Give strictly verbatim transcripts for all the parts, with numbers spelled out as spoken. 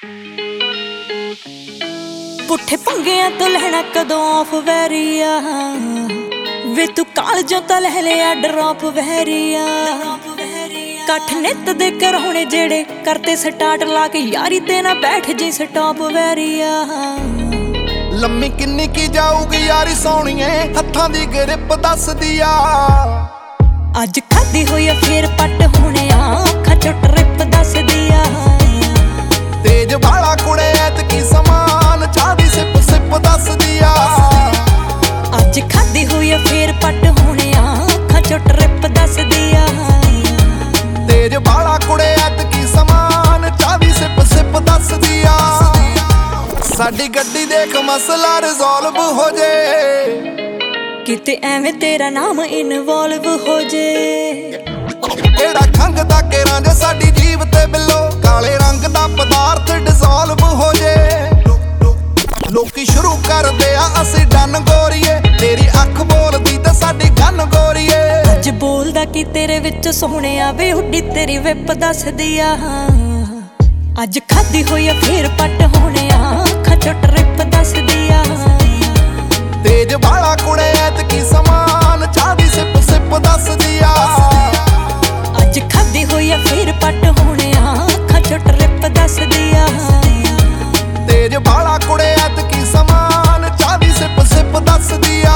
पुठे पंगियां तो लहना कदों ऑफ वैरिया वे तू कालजों तो लह लिया ड्रॉप वैरिया कठ नित दे कर होने जेड़े करते स्टार्ट ला के यारी ते ना बैठ जी स्टॉप वैरिया लम्मी किन्नी की जाऊगी यारी सोहणीए हत्थां दी ग्रिप दस दिया अज खादी होई फिर पट होने अखां चों ट्रिप दस दिया तेज भाला कुड़े ऐतकी समान चादी सिप सिप दस दिया अज खादी हुई फिर पट होने अखां चों ट्रिप दस दिया तेज भाला कुड़े ऐतकी समान चादी सिप सिप दस दिया साडी गड्डी देख मसला रिजॉल्व हो जे किते एवें तेरा नाम इनवॉल्व हो जे केड़ा खंघदा केरां जे साडी जीव ते बिलो काले रंग दा पदार्थ डिसॉल्व हो जे लोकी शुरू कर दे आ असी डन गोरीए तेरी अख बोलदी ते साडी गन गोरीए अज बोलदा कि तेरे विच सोहणिया वे हुड्डी तेरी विप दस दिया अज खादी होई फिर पट होने अखां चों ट्रिप दस दिया तेज भाला कुड़े ऐतकी समान चादी सिप सिप दस दिया अज खादी हुई फिर पट होने अखां चों ट्रिप दस दिया तेज भाला कुड़े ऐतकी समान चादी सिप सिप दस दिया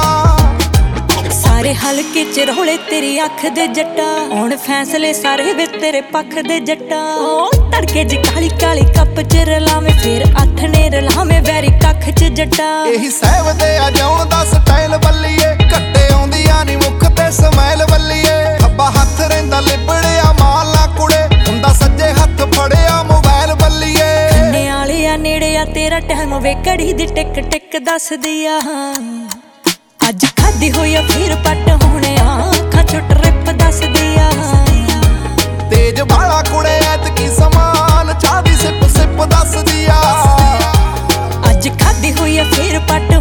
सारे हलके च रोले तेरी अख दे जट्टा हुण फैसले सारे वे तेरे पख दे जट्टा तड़के ज काली काली कप च रलावे फिर अठ ने रलावे वैरी कख च जट्टा एही सहब दे आ जाउण दा स्टाइल बल्लीए घट्टे आउंदियां नी मुख ते स्माइल बल्लीए खब्बा हत्थ रहिंदा लिबड़िया माल ना कुड़े हुंदा सज्जे हत्थ फड़िया मोबाइल बल्लीए कन्ने आलिया नेड़े आ तेरा टाइम वे घड़ी दी टिक टिक दस दिया अज खादी होई फिर पट होने अखां चों ट्रिप दस दिया तेज भाला कुड़े ऐतकी समान चादी सिप सिप दस दिया अज खादी हुई फिर पट